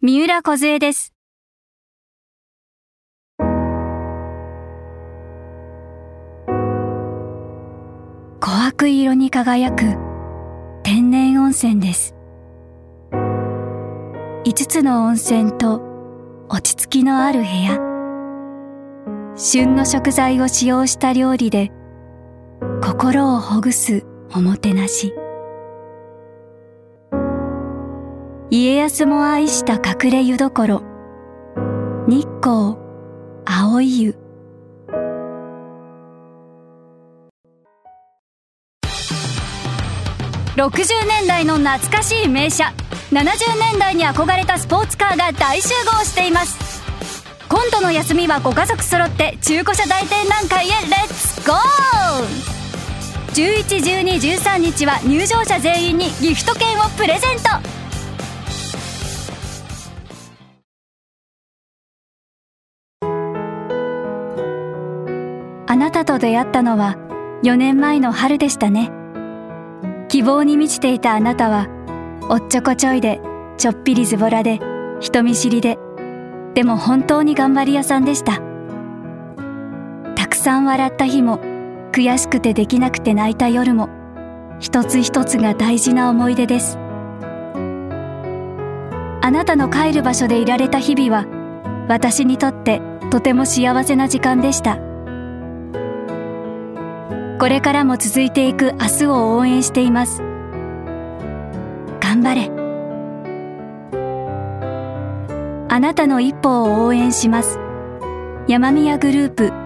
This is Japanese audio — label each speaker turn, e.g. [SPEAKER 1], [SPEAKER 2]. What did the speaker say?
[SPEAKER 1] 三浦梢です。琥珀色に輝く天然温泉です。5つの温泉と落ち着きのある部屋。旬の食材を使用した料理で心をほぐすおもてなし。家康も愛した隠れ湯どころ、日光青い湯。60年代の懐かしい名車、70年代に憧れたスポーツカーが大集合しています。今度の休みはご家族揃って中古車大展覧会へレッツゴー。11、12、13日は入場者全員にギフト券をプレゼント。あなたと出会ったのは4年前の春でしたね。希望に満ちていたあなたはおっちょこちょいでちょっぴりズボラで人見知りで、でも本当に頑張り屋さんでした。たくさん笑った日も悔しくてできなくて泣いた夜も、一つ一つが大事な思い出です。あなたの帰る場所でいられた日々は私にとってとても幸せな時間でした。これからも続いていく明日を応援しています。頑張れ。あなたの一歩を応援します。山宮グループ